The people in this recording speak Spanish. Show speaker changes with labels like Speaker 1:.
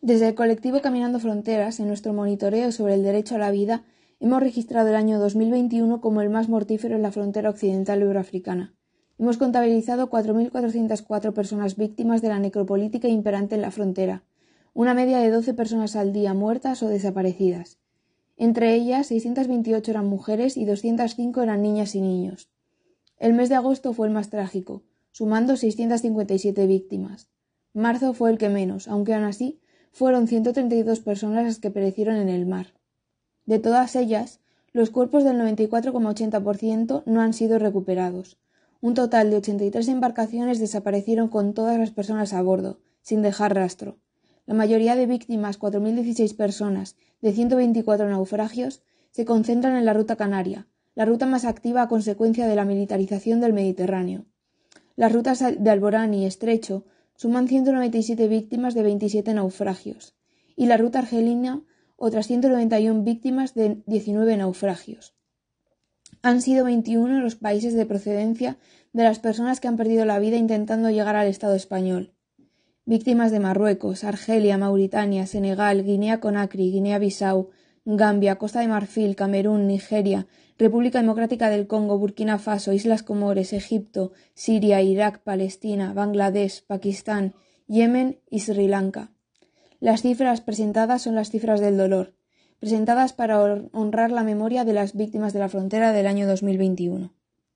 Speaker 1: Desde el colectivo Caminando Fronteras, en nuestro monitoreo sobre el derecho a la vida, hemos registrado el año 2021 como el más mortífero en la frontera occidental euroafricana. Hemos contabilizado 4.404 personas víctimas de la necropolítica imperante en la frontera, una media de 12 personas al día muertas o desaparecidas. Entre ellas, 628 eran mujeres y 205 eran niñas y niños. El mes de agosto fue el más trágico, sumando 657 víctimas. Marzo fue el que menos, aunque aún así fueron 132 personas las que perecieron en el mar. De todas ellas, los cuerpos del 94,80% no han sido recuperados. Un total de 83 embarcaciones desaparecieron con todas las personas a bordo, sin dejar rastro. La mayoría de víctimas, 4.016 personas, de 124 naufragios, se concentran en la ruta canaria, la ruta más activa a consecuencia de la militarización del Mediterráneo. Las rutas de Alborán y Estrecho suman 197 víctimas de 27 naufragios, y la ruta argelina otras 191 víctimas de 19 naufragios. Han sido 21 los países de procedencia de las personas que han perdido la vida intentando llegar al Estado español. Víctimas de Marruecos, Argelia, Mauritania, Senegal, Guinea-Conakry, Guinea-Bissau, Gambia, Costa de Marfil, Camerún, Nigeria, República Democrática del Congo, Burkina Faso, Islas Comores, Egipto, Siria, Irak, Palestina, Bangladesh, Pakistán, Yemen y Sri Lanka. Las cifras presentadas son las cifras del dolor, presentadas para honrar la memoria de las víctimas de la frontera del año 2021.